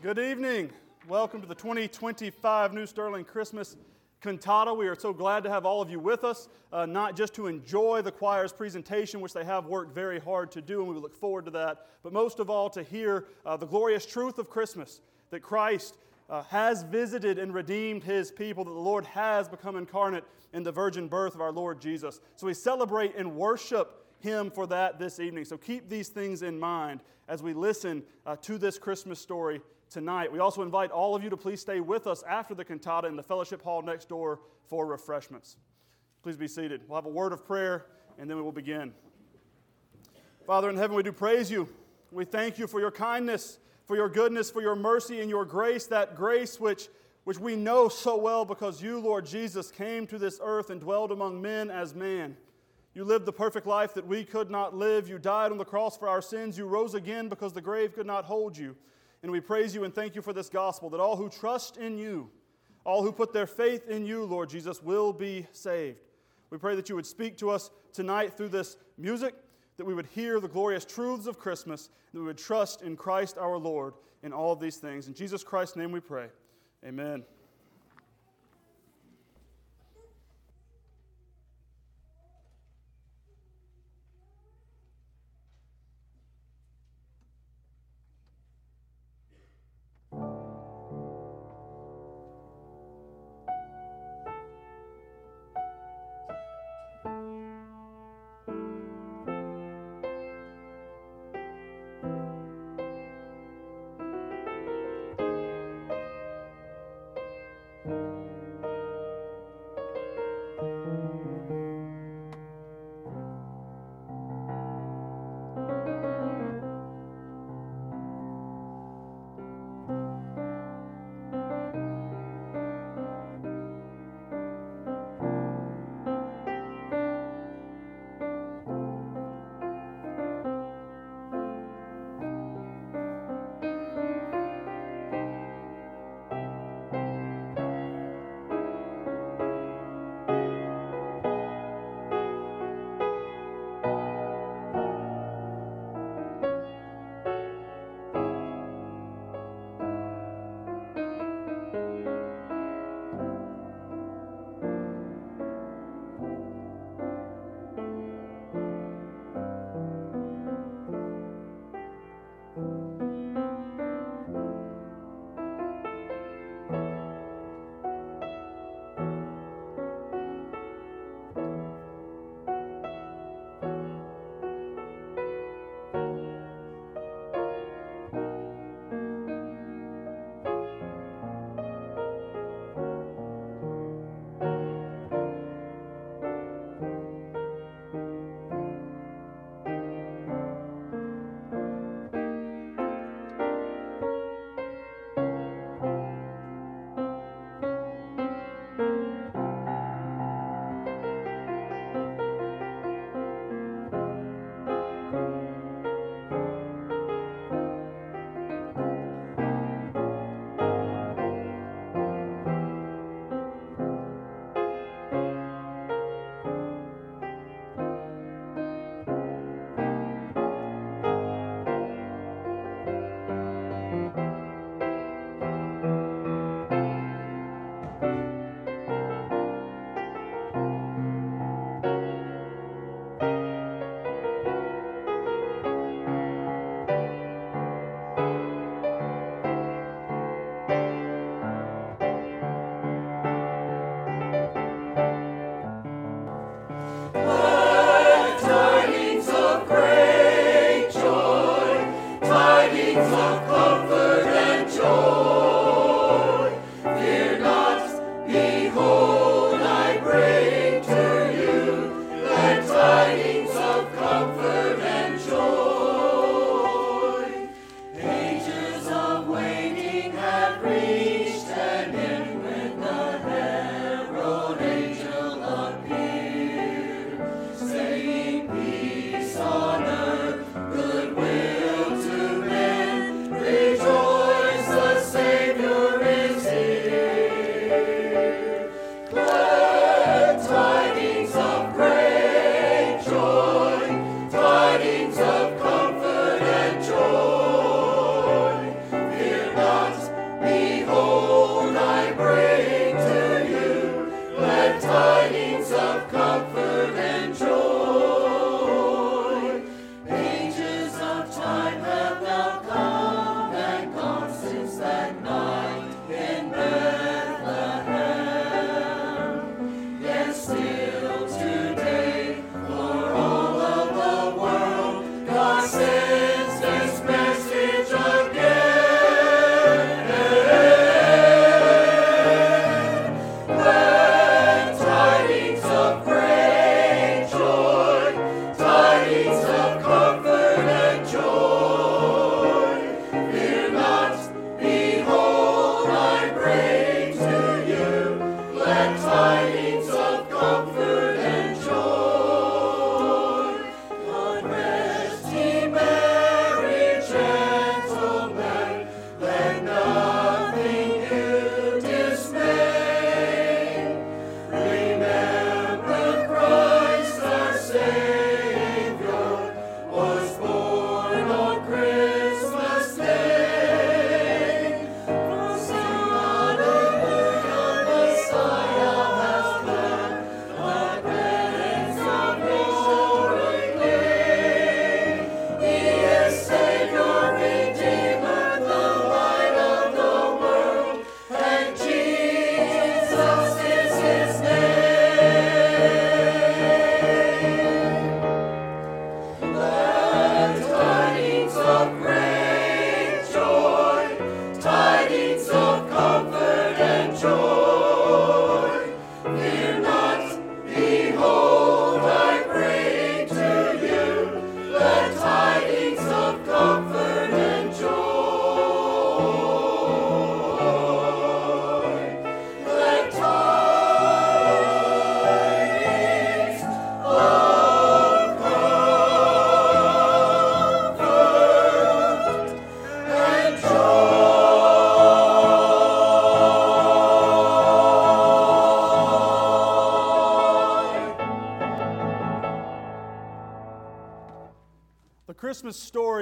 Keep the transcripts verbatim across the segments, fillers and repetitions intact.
Good evening. Welcome to the twenty twenty-five New Sterling Christmas Cantata. We are so glad to have all of you with us, uh, not just to enjoy the choir's presentation, which they have worked very hard to do, and we look forward to that, but most of all to hear uh, the glorious truth of Christmas, that Christ uh, has visited and redeemed His people, that the Lord has become incarnate in the virgin birth of our Lord Jesus. So we celebrate and worship Him for that this evening. So keep these things in mind as we listen uh, to this Christmas story tonight. We also invite all of you to please stay with us after the cantata in the fellowship hall next door for refreshments. Please be seated. We'll have a word of prayer, and then we will begin. Father in heaven, we do praise you. We thank you for your kindness, for your goodness, for your mercy and your grace, that grace which, which we know so well because you, Lord Jesus, came to this earth and dwelled among men as man. You lived the perfect life that we could not live. You died on the cross for our sins. You rose again because the grave could not hold you. And we praise you and thank you for this gospel, that all who trust in you, all who put their faith in you, Lord Jesus, will be saved. We pray that you would speak to us tonight through this music, that we would hear the glorious truths of Christmas, that we would trust in Christ our Lord in all of these things. In Jesus Christ's name we pray. Amen.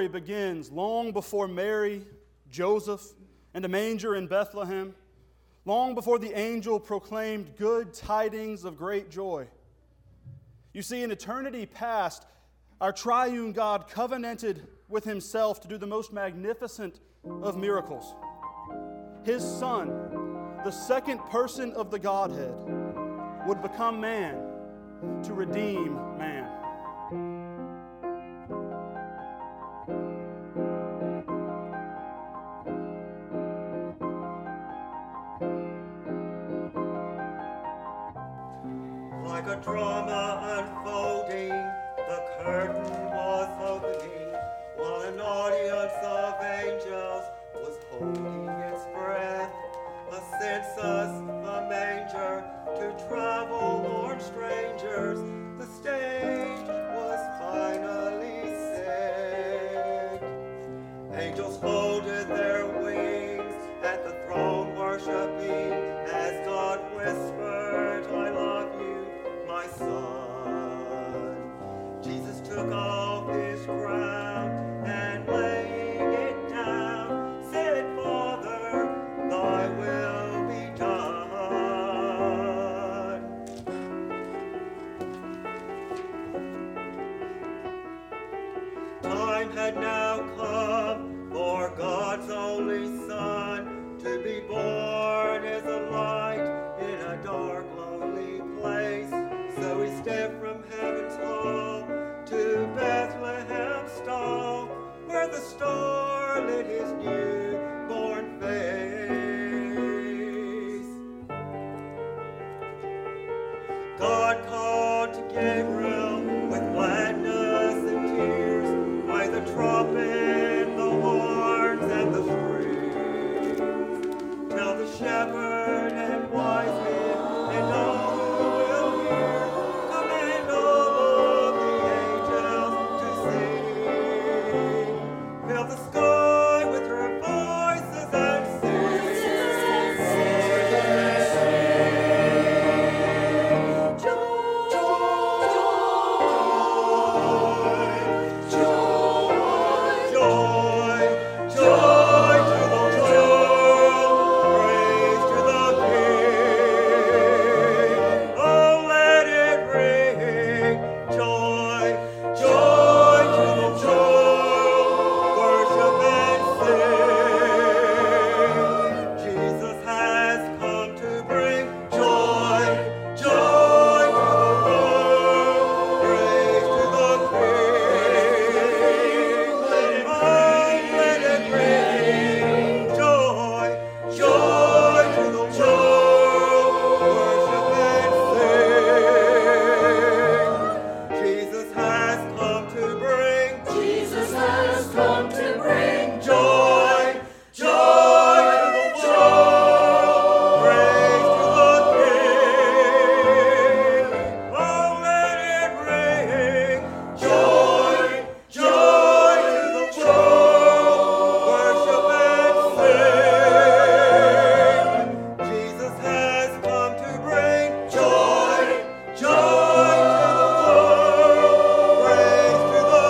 begins long before Mary, Joseph, and a manger in Bethlehem, long before the angel proclaimed good tidings of great joy. You see, in eternity past, our triune God covenanted with Himself to do the most magnificent of miracles. His Son, the second person of the Godhead, would become man to redeem man. Like a drama unfolding, the curtain was opening, while an audience of angels was holding its breath. A census, a manger, to travel-worn strangers, the stage was finally set. Angels folded their wings at the throne worshiping, as God whispered, I love you, my son. Jesus took off his crown and laying it down, said, Father, thy will be done. Time had now come for God's only Son to be born as a light in a dark, lonely place. So he stepped from heaven's hall to Bethlehem's stall, where the star lit his newborn face. God called to Gabriel with gladness and tears, by the trumpet, the horns, and the strings. Tell the shepherd and wise men and all who will hear, command all of the angels to sing. Fill the sky with your voices and sing. Joy, joy to the world, praise to the King. Oh, let it ring. Joy, joy to the world, worship and sing. Jesus has come to bring joy, joy to the world, praise to the King. Oh, let it ring. Joy, joy to the world, worship and sing. Jesus has come to bring, Jesus has come to bring joy, joy to the world, praise to the King. Oh, let it ring. Joy, joy to the world, worship and sing. Jesus has come to bring joy, joy to the world, praise to the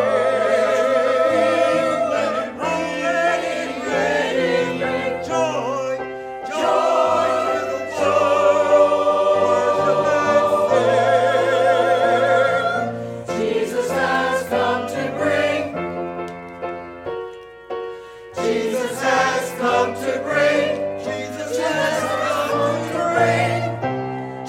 King. Let it ring, let it ring. Joy, joy to the world, worship and sing. Jesus has come to bring Jesus has come to bring Jesus has come to bring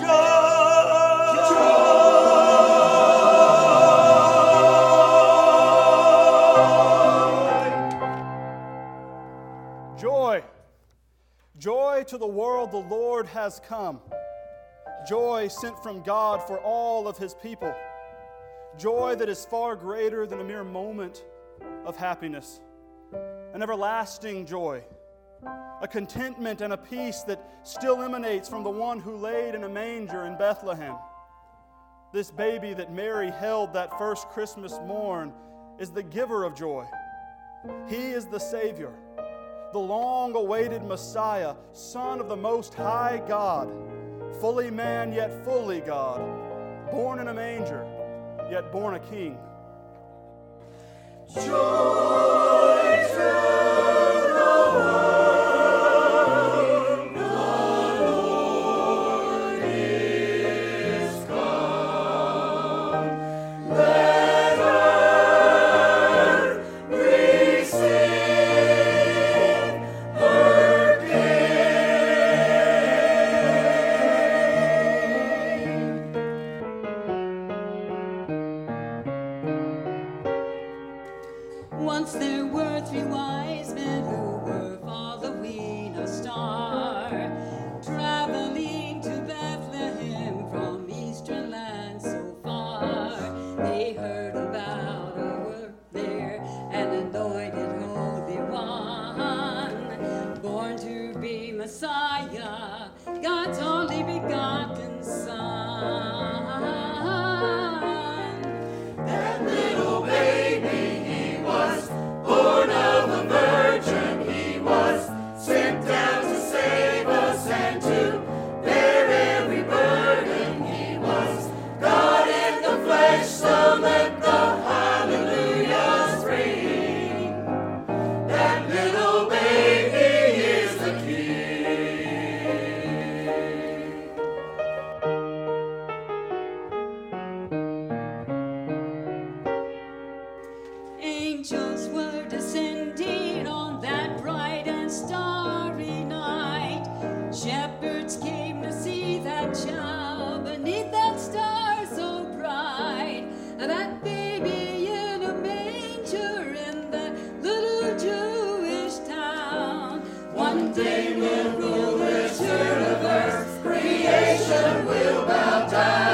joy. Joy. Joy to the world, the Lord has come. Joy sent from God for all of His people. Joy that is far greater than a mere moment of happiness. An everlasting joy. A contentment and a peace that still emanates from the one who laid in a manger in Bethlehem. This baby that Mary held that first Christmas morn is the giver of joy. He is the Savior, the long-awaited Messiah, Son of the Most High God, fully man yet fully God, born in a manger, yet born a king. Once there were three wise men who were following a star, traveling to Bethlehem from eastern lands so far. They heard about a work there, an anointed Holy One, born to be Messiah, God's only begotten Son. That little baby, he was born of a virgin. He was sent down to save us and to bear every burden. He was God in the flesh, so let the hallelujahs ring. That little baby is the King. Angels were descending on that bright and starry night. Shepherds came to see that child beneath that star so bright. That baby in a manger in that little Jewish town. One day will rule this universe, creation will bow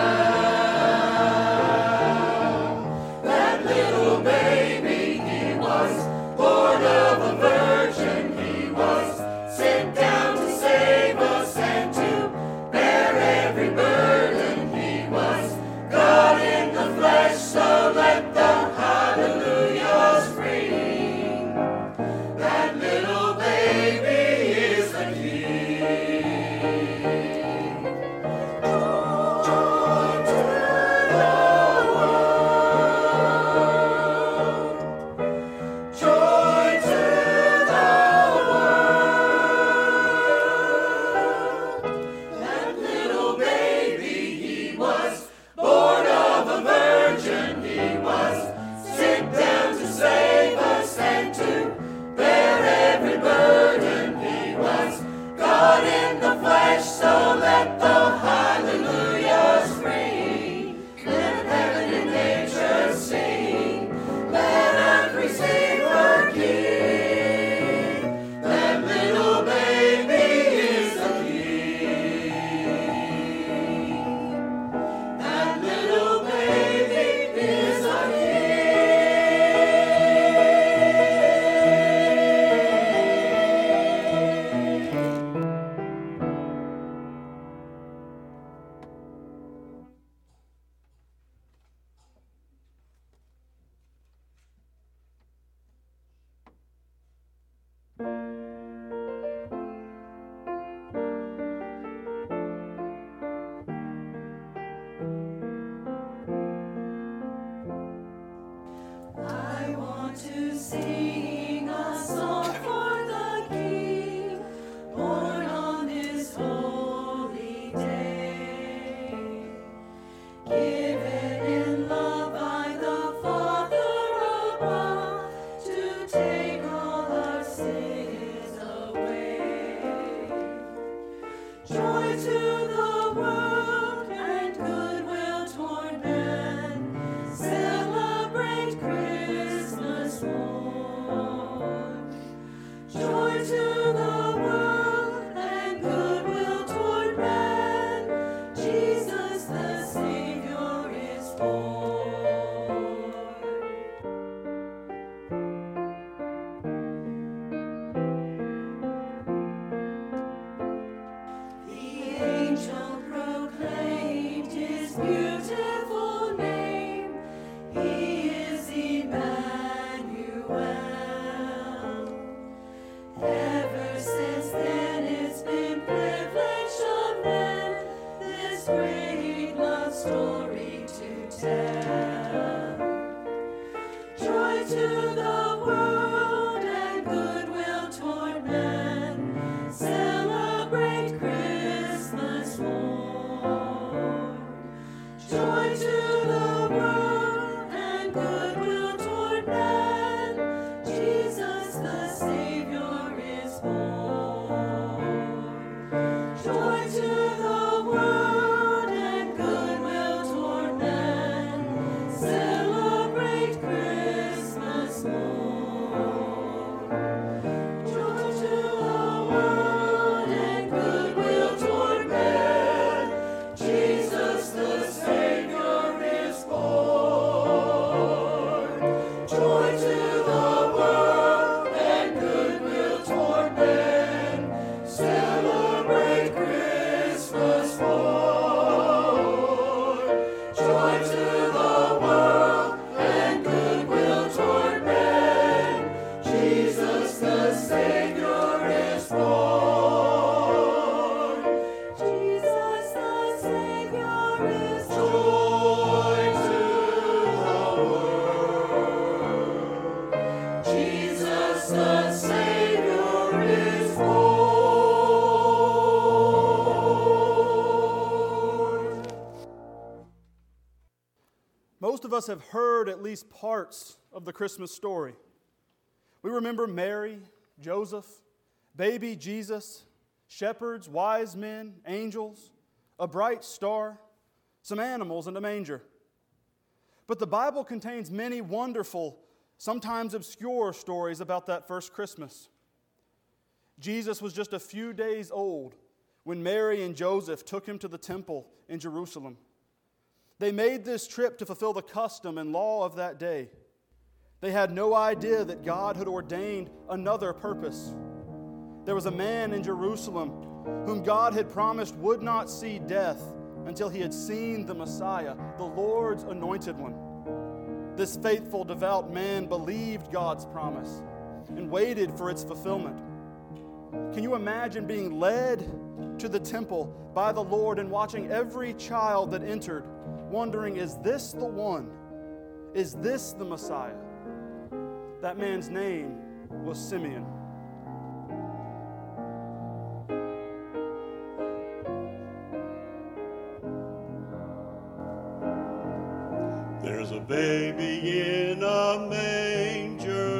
down. That little baby, he was born of a virgin. He was sent down to save us and to bear every burden. He was God in the flesh, so let the hallelujahs ring. That little baby is the King. of us have heard at least parts of the Christmas story. We remember Mary, Joseph, baby Jesus, shepherds, wise men, angels, a bright star, some animals, and a manger. But the Bible contains many wonderful, sometimes obscure stories about that first Christmas. Jesus was just a few days old when Mary and Joseph took him to the temple in Jerusalem. They made this trip to fulfill the custom and law of that day. They had no idea that God had ordained another purpose. There was a man in Jerusalem whom God had promised would not see death until he had seen the Messiah, the Lord's anointed one. This faithful, devout man believed God's promise and waited for its fulfillment. Can you imagine being led to the temple by the Lord and watching every child that entered, wondering, is this the one? Is this the Messiah? That man's name was Simeon. There's a baby in a manger.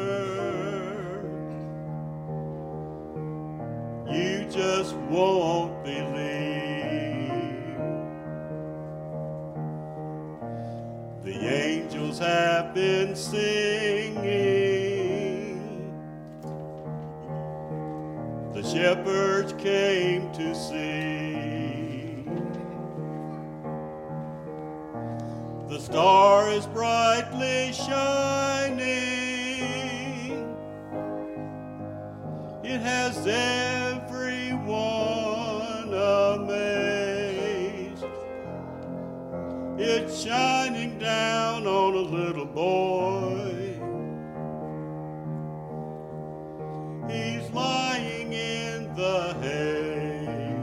You just won't believe. The angels have been singing. The shepherds came to see. The star is brightly shining. It has everyone amazed. It's shining down on a little boy. He's lying in the hay.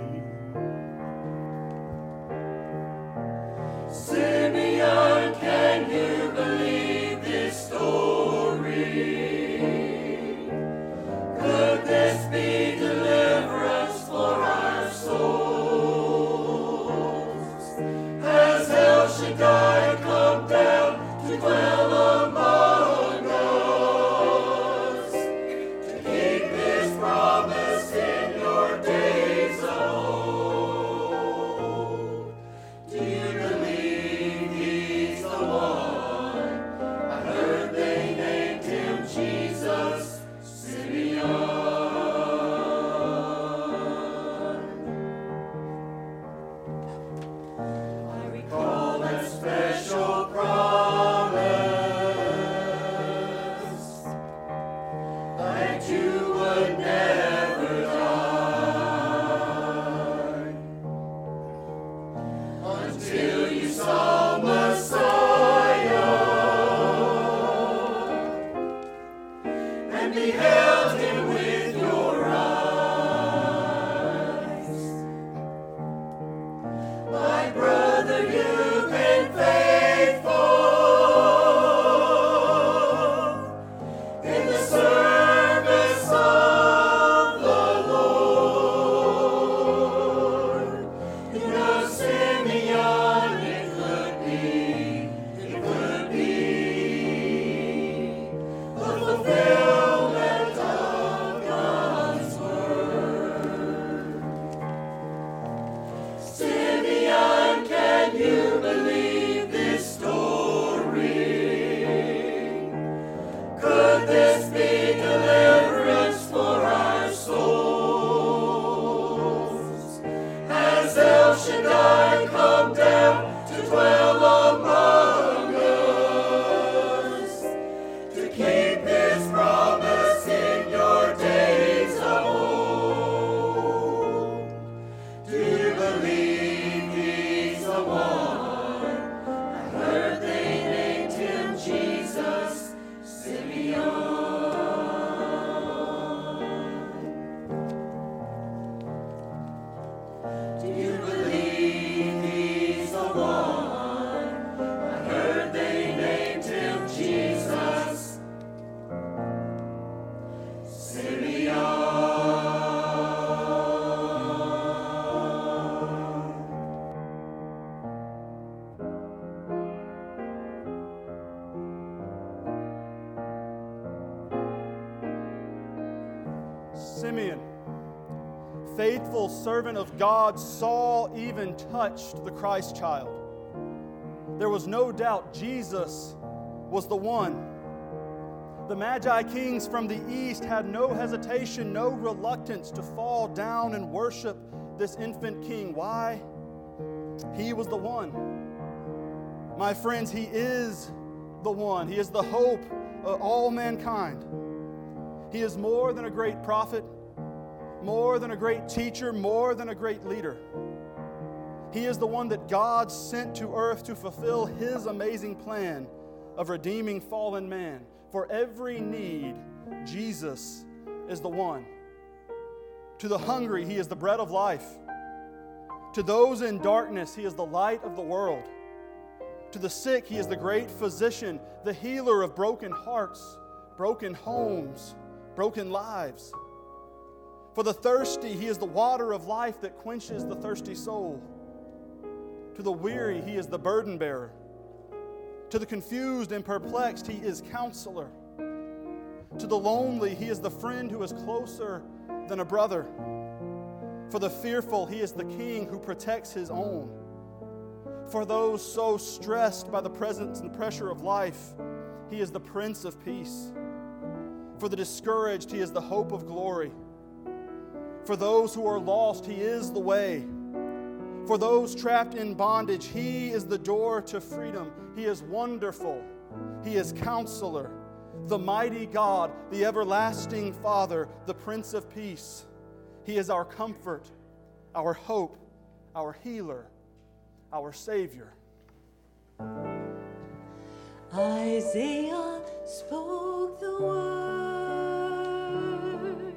Simeon, can you believe this story? Could this be deliverance for our souls? Has El Shaddai come down to dwell among us, to keep his promise in your days of old? Do you believe he's the one? I heard they named him Jesus, Simeon. I recall that special promise that you would never die until you saw Messiah and beheld him with your eyes. My brother, you've been faithful in the service of the Lord. You know, Simeon, it could be, it could be the fulfillment of God's word. Simeon, can you believe this story? Could this be deliverance for our souls? Has El Shaddai come down to dwell among us, to keep his promise in your days of old? Do you believe he's the one? I heard they named him Jesus, Simeon. Do you believe faithful servant of God saw, even touched the Christ child. There was no doubt Jesus was the one. The Magi kings from the east had no hesitation, no reluctance to fall down and worship this infant king. Why? He was the one. My friends, He is the one. He is the hope of all mankind. He is more than a great prophet, more than a great teacher, more than a great leader. He is the one that God sent to earth to fulfill His amazing plan of redeeming fallen man. For every need, Jesus is the one. To the hungry, He is the bread of life. To those in darkness, He is the light of the world. To the sick, He is the great physician, the healer of broken hearts, broken homes, broken lives. For the thirsty, He is the water of life that quenches the thirsty soul. To the weary, He is the burden bearer. To the confused and perplexed, He is counselor. To the lonely, He is the friend who is closer than a brother. For the fearful, He is the king who protects His own. For those so stressed by the presence and pressure of life, He is the Prince of Peace. For the discouraged, He is the hope of glory. For those who are lost, He is the way. For those trapped in bondage, He is the door to freedom. He is wonderful. He is Counselor, the mighty God, the everlasting Father, the Prince of Peace. He is our comfort, our hope, our healer, our Savior. Isaiah spoke the word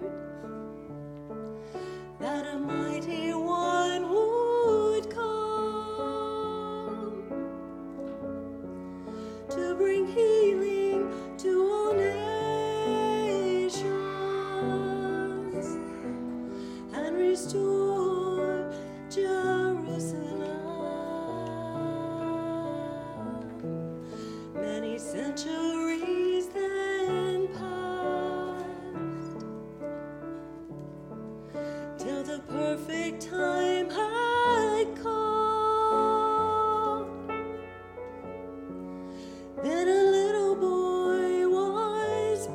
that a mighty one would come to bring healing to all nations and restore Jerusalem. Many centuries then passed till the perfect time had come. Then a little boy was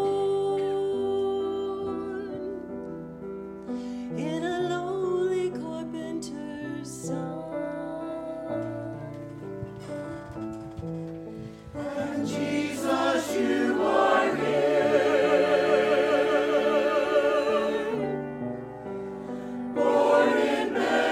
born in a lowly carpenter's son. Jesus, you are here, born in Bethlehem.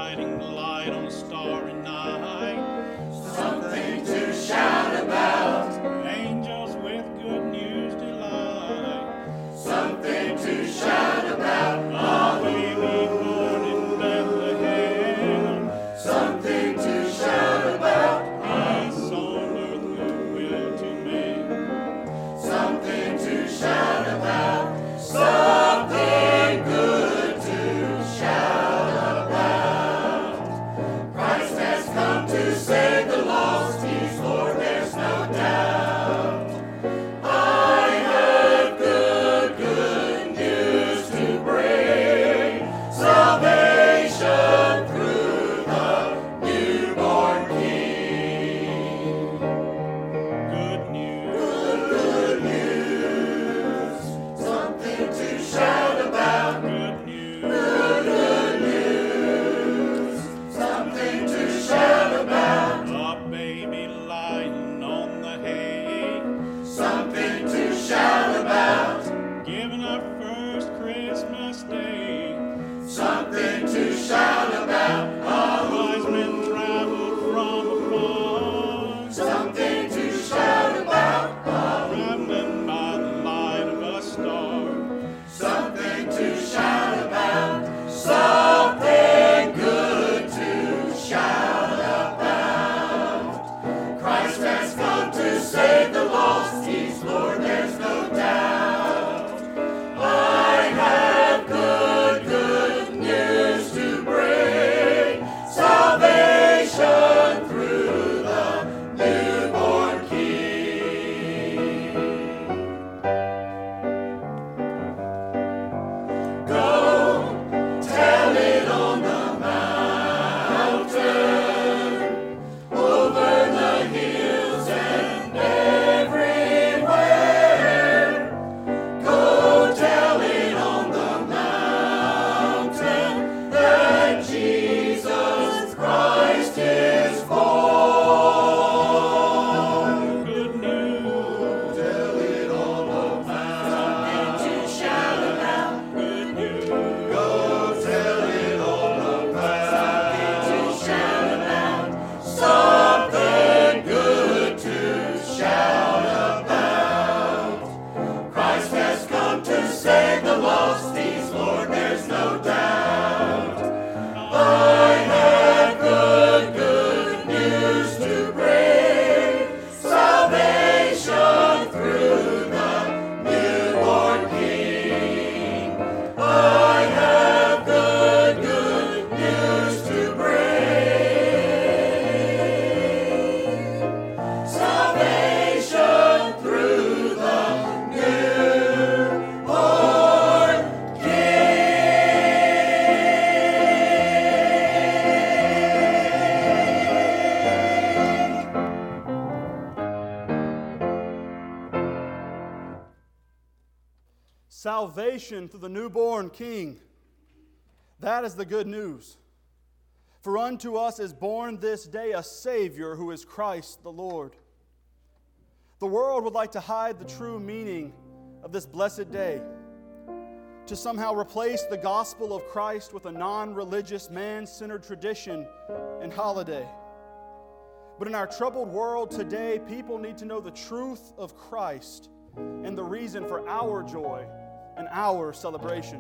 shining light on a starry night. Something to shout about. Angels with good news delight. Something to shout about. A baby born in Bethlehem. Something to shout about. Peace on earth, goodwill to men. Something to shout about. Something good to shout about. Christ has come to save the lost. He's Lord, there's no doubt. I have good, good news to bring. Salvation through the newborn King. Good news. Good, good news. Something to shout about. Good news. Good, good news. Something to shout about. A baby lying on the hay. Something to shout about. Giving up first Christmas Day. Something to shout about. Wise men traveled from afar. Something to shout about. Traveling by the light of a star. Something to shout about. Something good to shout about. Christ has come to save the lost. He's Lord, there's no doubt. I have good, good news to bring. Salvation through the newborn King. Go tell it on the mountain, over the hills and everywhere. Go tell it on the mountain that Jesus Christ is born. Good news. Tell it on the mountain to shout about. Good news. Go tell it on the mountain to shout about. Something good to shout about. Christ has come to save the lost. He's Lord, there's no doubt. I have good, good news to bring. Salvation through the newborn King. I have good, good news to bring. Salvation through the newborn King. Salvation through the newborn King. That is the good news. For unto us is born this day a Savior who is Christ the Lord. The world would like to hide the true meaning of this blessed day, to somehow replace the gospel of Christ with a non-religious, man-centered tradition and holiday. But in our troubled world today, people need to know the truth of Christ and the reason for our joy and our celebration.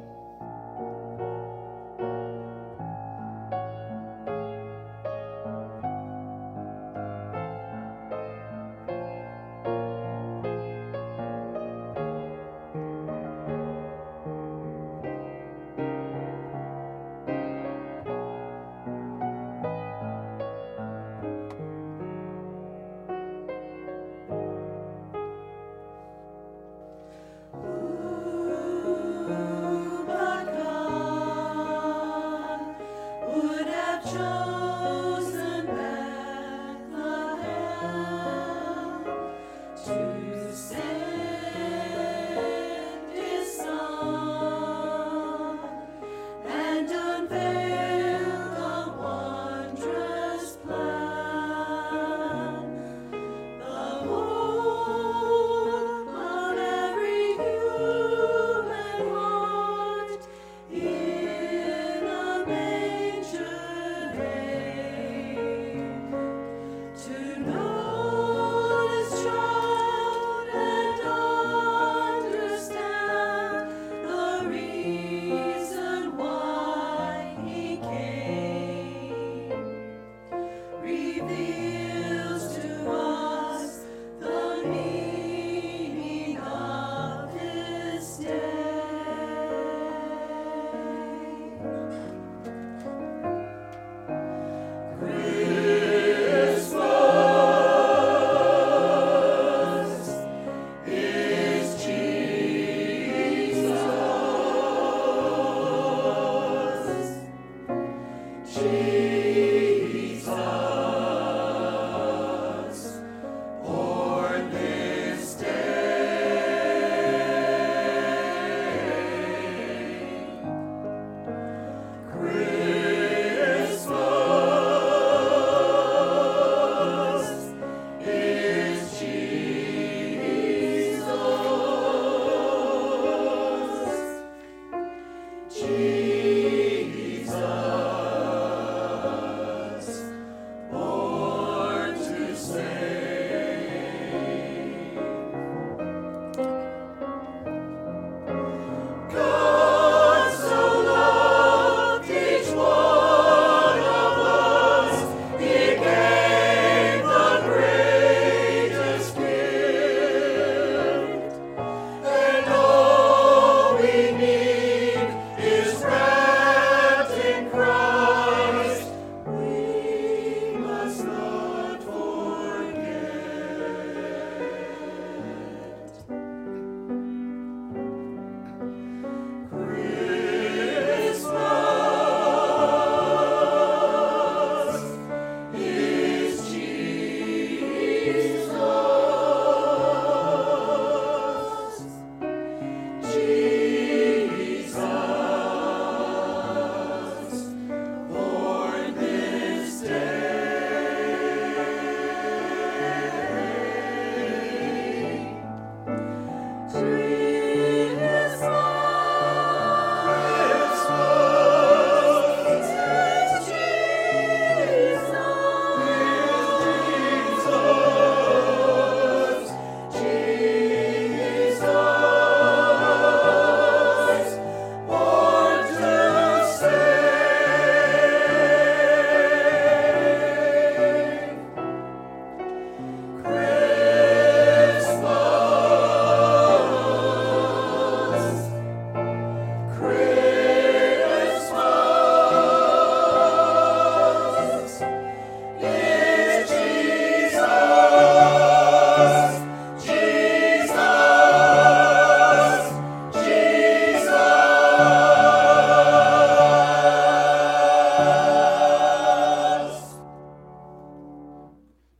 Ooh,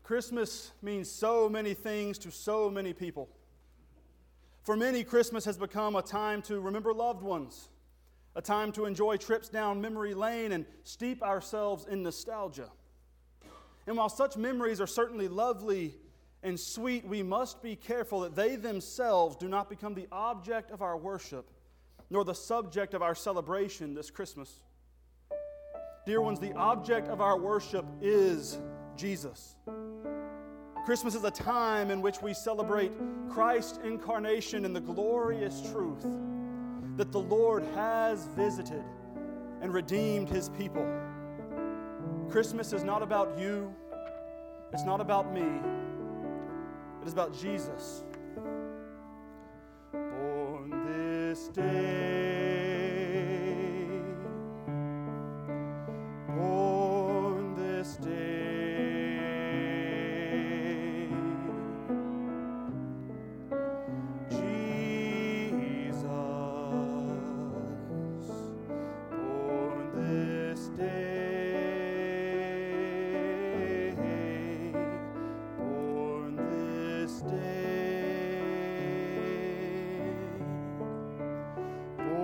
Christmas means so many things to so many people. For many, Christmas has become a time to remember loved ones, a time to enjoy trips down memory lane and steep ourselves in nostalgia. And while such memories are certainly lovely and sweet, we must be careful that they themselves do not become the object of our worship, nor the subject of our celebration this Christmas. Dear ones, the object of our worship is Jesus. Christmas is a time in which we celebrate Christ's incarnation and the glorious truth that the Lord has visited and redeemed His people. Christmas is not about you. It's not about me. It is about Jesus. Born this day, born this day, Jesus, born this day, born this day.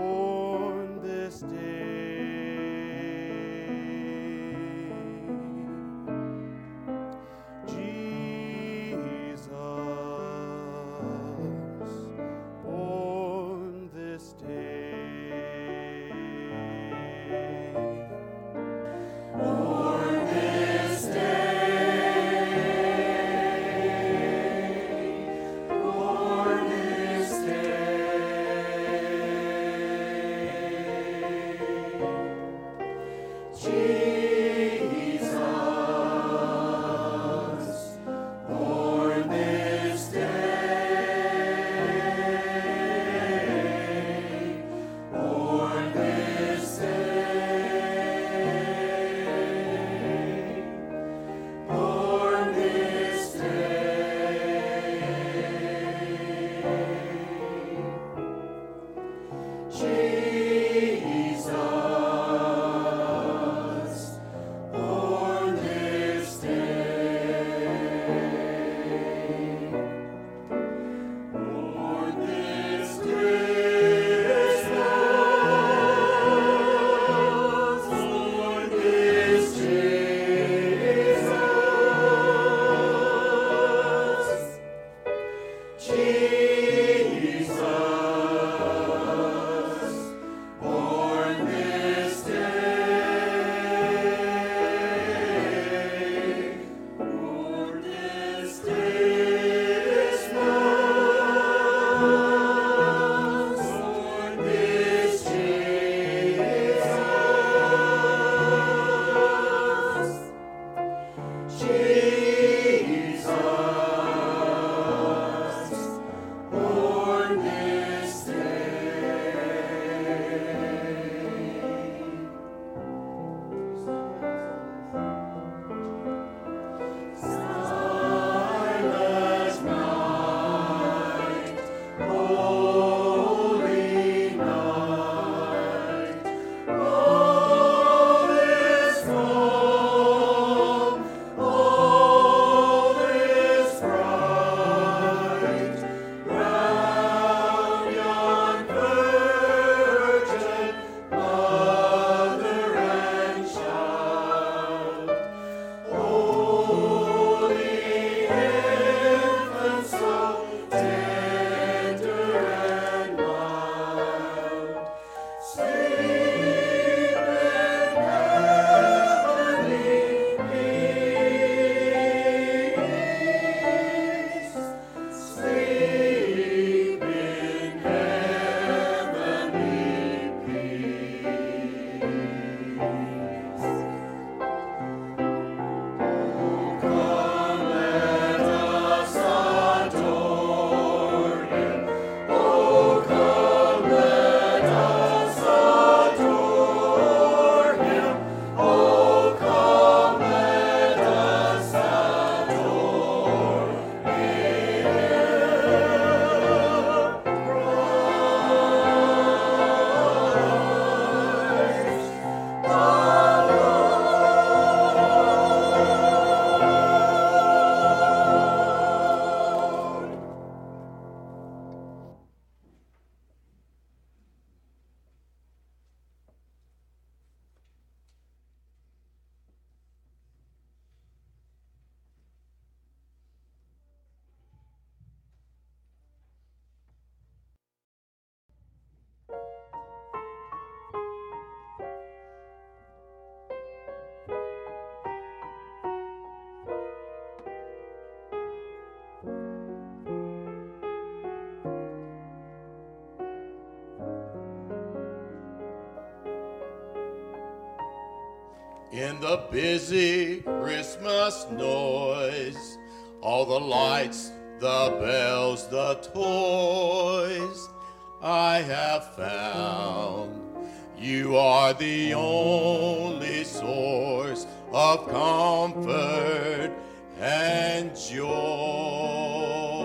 the busy Christmas noise, all the lights, the bells, the toys, I have found you are the only source of comfort and joy.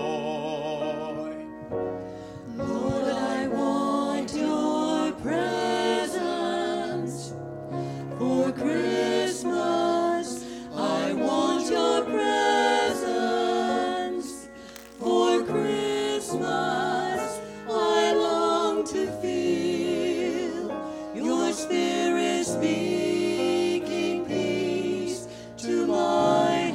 Lord, I want your presence for Christmas. I want your presence for Christmas. I long to feel your spirit speaking peace to my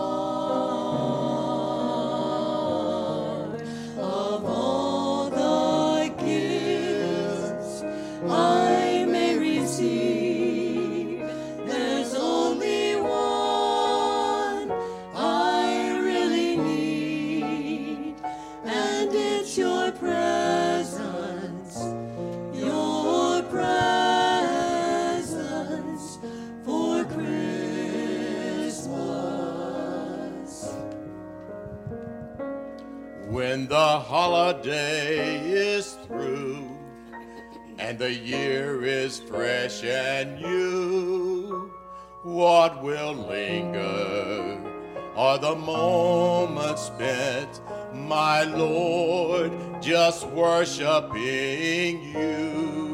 heart. Of all the gifts I may receive, there's only one I really need, and it's your presence, your presence for Christmas. When the holiday is through and the year is fresh and new, what will linger are the moments spent, my Lord, just worshiping you.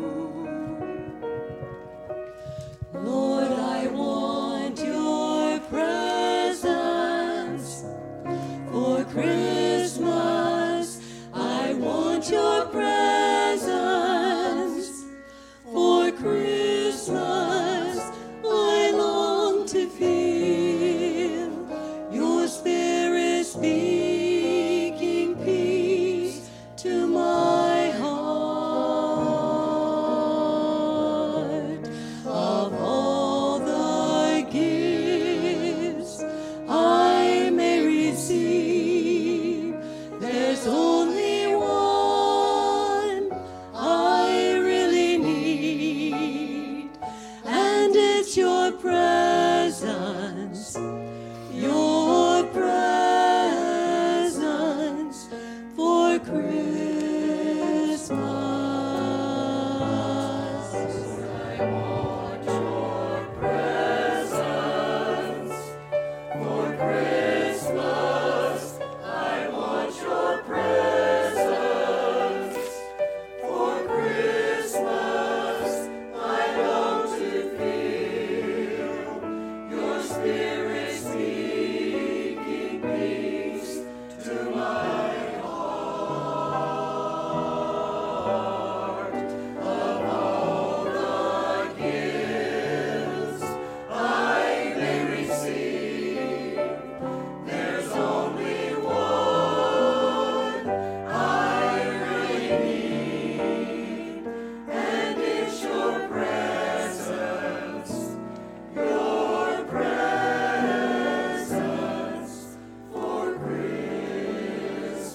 Lord, I want your presence for Christmas. I want your presence for Christmas. I long to feel your spirit speaking peace to my heart. Of all the gifts I may receive, there's only one I really need, and it's your presence, your presence for Christmas. I want your presence for Christmas. I want your presence for Christmas. I long to feel your spirit speaking peace to my heart. Of all the gifts I may receive, there's only one I really need, and it's your presence, your presence for Christmas,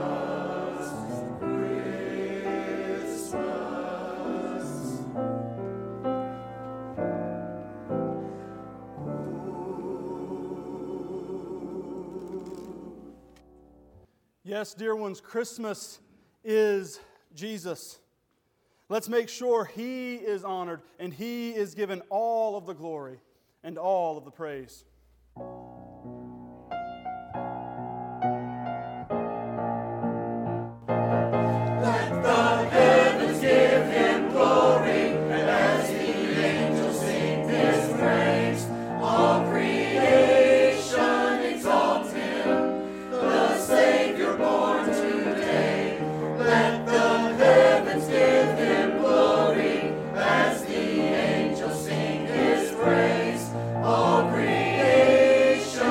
Christmas. Yes, dear ones, Christmas is Jesus. Let's make sure He is honored and He is given all of the glory and all of the praise. All creation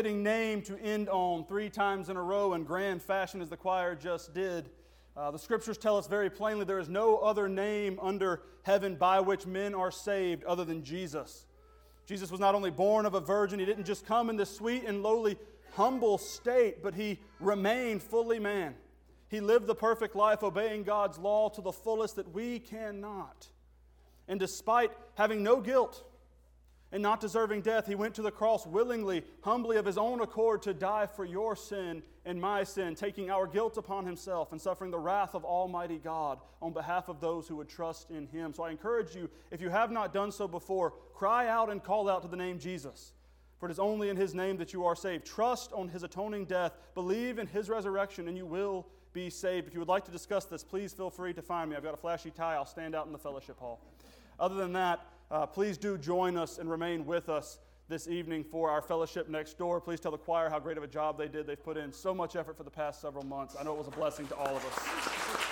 fitting name to end on three times in a row in grand fashion as the choir just did. Uh, the Scriptures tell us very plainly there is no other name under heaven by which men are saved other than Jesus. Jesus was not only born of a virgin, He didn't just come in this sweet and lowly, humble state, but He remained fully man. He lived the perfect life obeying God's law to the fullest that we cannot. And despite having no guilt and not deserving death, He went to the cross willingly, humbly of His own accord to die for your sin and my sin, taking our guilt upon Himself and suffering the wrath of Almighty God on behalf of those who would trust in Him. So I encourage you, if you have not done so before, cry out and call out to the name Jesus. For it is only in His name that you are saved. Trust on His atoning death, believe in His resurrection, and you will be saved. If you would like to discuss this, please feel free to find me. I've got a flashy tie. I'll stand out in the fellowship hall. Other than that, uh, please do join us and remain with us this evening for our fellowship next door. Please tell the choir how great of a job they did. They've put in so much effort for the past several months. I know it was a blessing to all of us.